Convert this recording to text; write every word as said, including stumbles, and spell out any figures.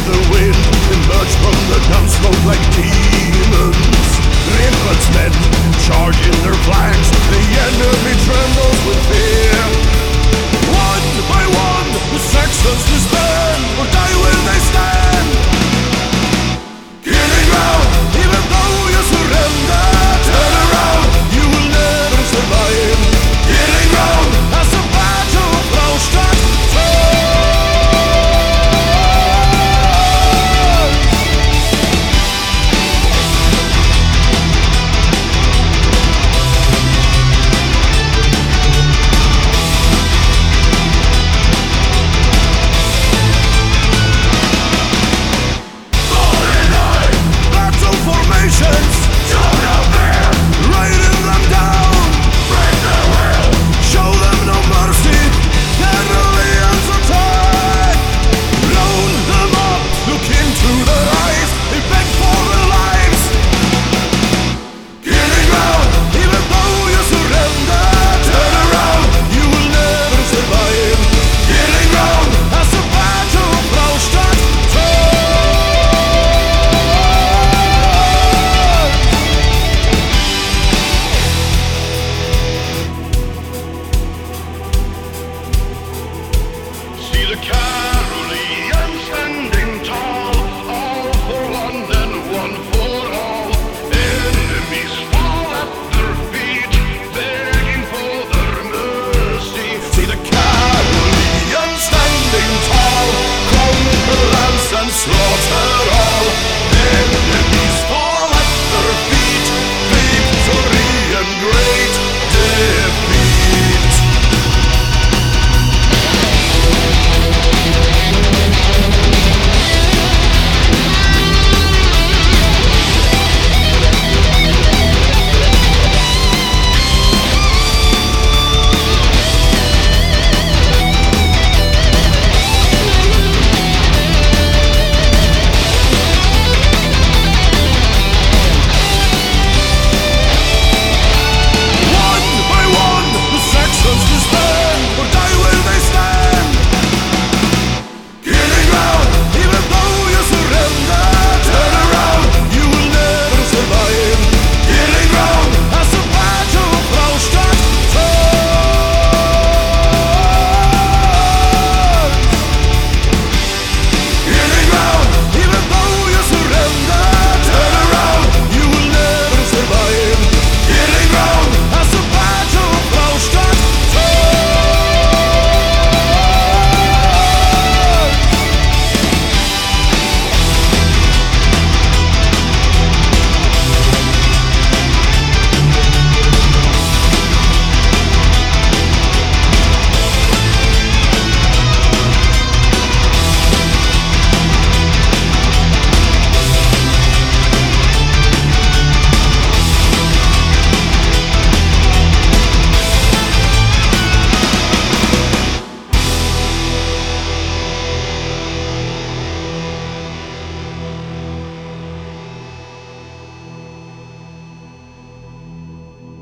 the wind, emerge from the dumb smoke like demons. Infant's men charge in their flanks, the enemy trembles with fear. One by one, the Saxons disband, or die where they stand. Killing ground, even though you surrender. Turn around, you will never survive. Killing ground, as a battle flows that turn. The car